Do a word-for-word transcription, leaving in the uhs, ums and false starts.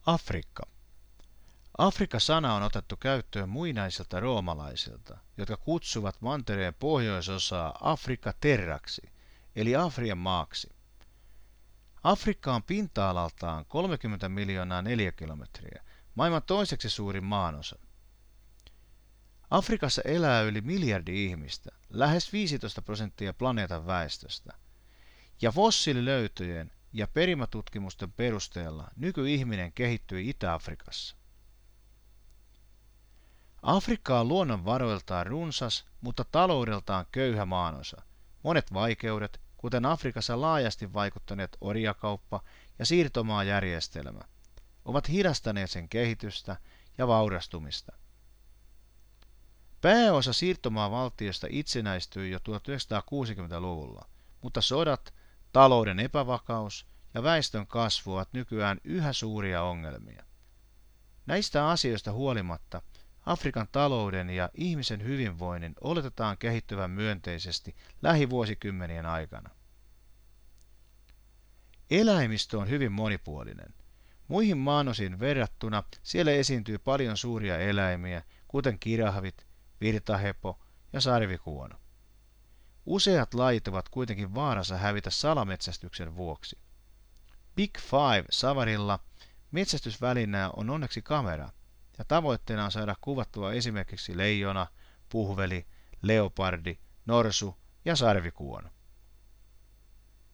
Afrikka. Afrikka-sana on otettu käyttöön muinaisilta roomalaisilta, jotka kutsuvat mantereen pohjoisosaa Afrikka terraksi, eli Afrian maaksi. Afrikka on pinta-alaltaan kolmekymmentä miljoonaa neliökilometriä, maailman toiseksi suurin maanosa. Afrikassa elää yli miljardi ihmistä, lähes viisitoista prosenttia planeetan väestöstä, ja fossiililöytöjen ja perimätutkimusten perusteella nykyihminen kehittyi Itä-Afrikassa. Afrikka on luonnonvaroiltaan runsas, mutta taloudeltaan köyhä maanosa. Monet vaikeudet, kuten Afrikassa laajasti vaikuttaneet orjakauppa ja siirtomaajärjestelmä, ovat hidastaneet sen kehitystä ja vaurastumista. Pääosa siirtomaavaltioista itsenäistyi jo tuhatyhdeksänsataakuusikymmentäluvulla, mutta sodat, talouden epävakaus ja väestön kasvu ovat nykyään yhä suuria ongelmia. Näistä asioista huolimatta Afrikan talouden ja ihmisen hyvinvoinnin oletetaan kehittyvän myönteisesti lähivuosikymmenien aikana. Eläimistö on hyvin monipuolinen. Muihin maanosiin verrattuna siellä esiintyy paljon suuria eläimiä, kuten kirahvit, virtahepo ja sarvikuono. Useat lajit ovat kuitenkin vaarassa hävitä salametsästyksen vuoksi. Big Five-safarilla metsästysvälineenä on onneksi kamera, ja tavoitteena on saada kuvattua esimerkiksi leijona, puhveli, leopardi, norsu ja sarvikuono.